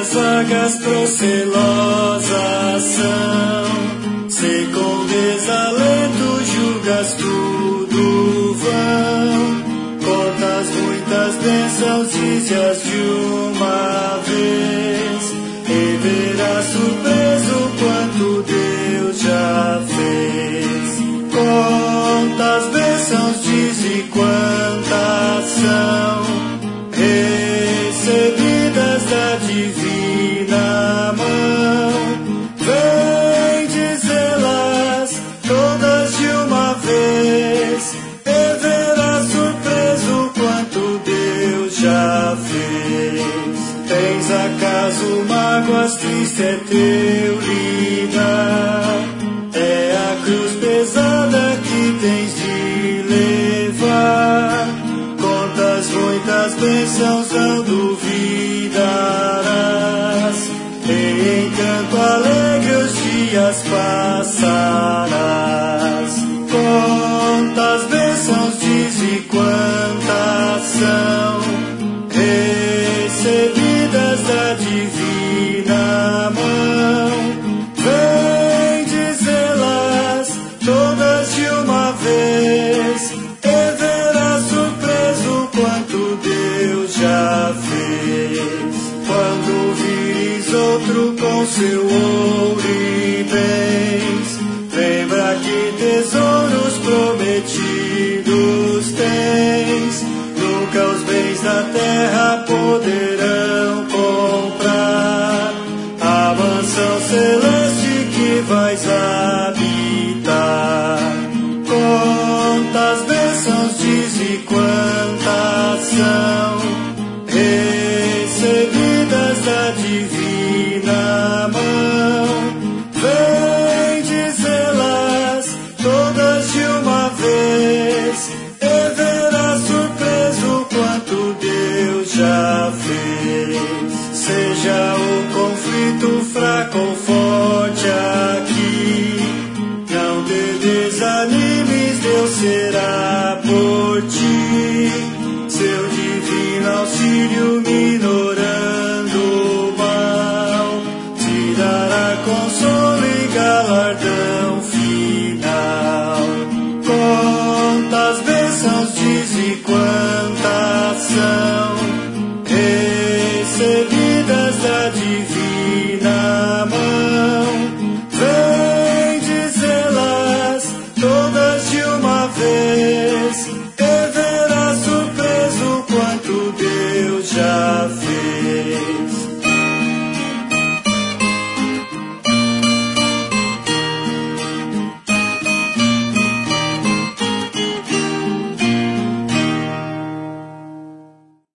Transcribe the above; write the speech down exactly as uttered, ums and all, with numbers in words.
vagas procelosas são. Se com desalento julgas tudo vão, contas muitas bênçãos, dize-as de uma vez, e verás surpreso quanto Deus já fez. Quantas bênçãos, dize quantas são, recebidas da divina mão. Vem dizê-las todas de uma vez, e verás surpreso quanto Deus já fez. Tens acaso mágoas, triste é teu lidar, é a cruz pesada que tens de levar. Contas muitas bênçãos, não duvidarás, e em canto alegre os dias passarás. Quantas bênçãos, dize quantas são, recebidas da divina mão. Vem dizê-las todas de uma vez, e verás surpreso quanto Deus já fez. Quando vires outro com seu ouro e bens, lembra que tesouros prometidos tens. Nunca os bens da terra poderão comprar a mansão celeste que vais habitar. Quantas bênçãos, dize quantas são, recebidas da divina mão. Vem dizê-las todas de uma vez, e verás surpreso quanto Deus já fez. Seja o conflito fraco ou forte aqui, não te desanimes, Deus será por ti. Seu divino auxílio minorando o mal, te dará consolo e galardão final. Quantas bênçãos, dize quantas são, recebidas da divina mão. Vem dizê-las todas de uma vez, e verás surpreso quanto Deus já fez.